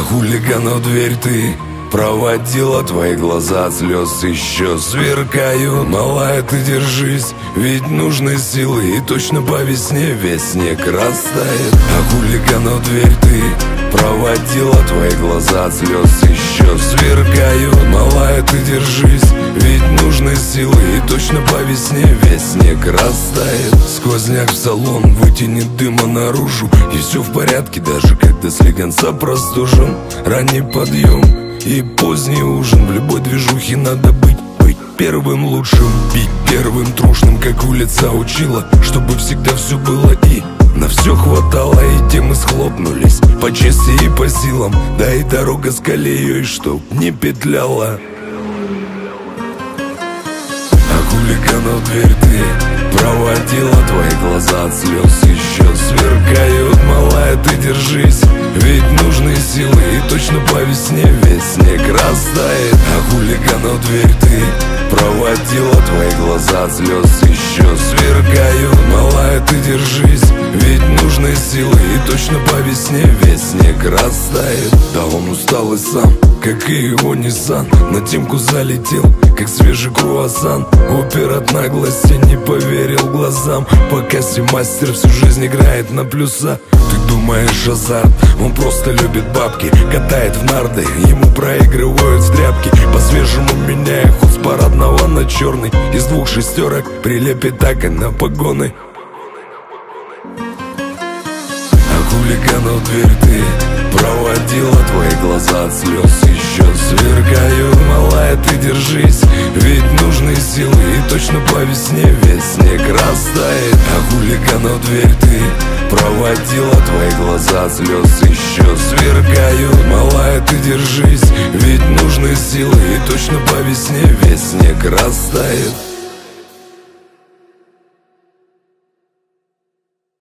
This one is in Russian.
хулигану дверь ты проводила, твои глаза от слез еще сверкают. Малая, ты держись, ведь нужны силы, и точно по весне весь снег растает. А хулигану дверь ты проводила, твои глаза от слез еще сверкают. Малая, ты держись, ведь нужны силы, и точно по весне весь снег растает. Сквозняк в салон вытянет дыма наружу, и все в порядке, даже когда слегонца простужен. Ранний подъем и поздний ужин, в любой движухе надо быть первым лучшим, бить первым трушным, как улица учила, чтобы всегда все было и на все хватало. И темы схлопнулись по чести и по силам, да и дорога с колеей, чтоб не петляла. А хулигану дверь ты проводила, твои глаза от слез еще сверкают. Малая, ты держись, ведь нужны силы, и точно по весне весь снег растает. А хулигану дверь ты проводила, твои глаза от слез еще сверкают. Малая, ты держись, ведь нужны силы, и точно по весне весь снег растает. Да он устал и сам, как и его Ниссан, на темку залетел, как свежий круассан. Опер от наглости не поверил глазам, пока мастер всю жизнь играет на плюса. Ты думаешь азарт, он просто любит бабки, катает в нарды, ему проигрывают в тряпки. По-свежему меняя ход с парадного на черный, из 2 шестерок прилепит так и на погоны. А хулигану дверь ты проводила, твои глаза от слез еще сверкают. Малая, ты держись, ведь нужны силы, и точно по весне весь снег растает. А хулигану дверь ты проводила, твои глаза от слез еще сверкают. Малая, ты держись, ведь нужны силы, и точно по весне весь снег растает.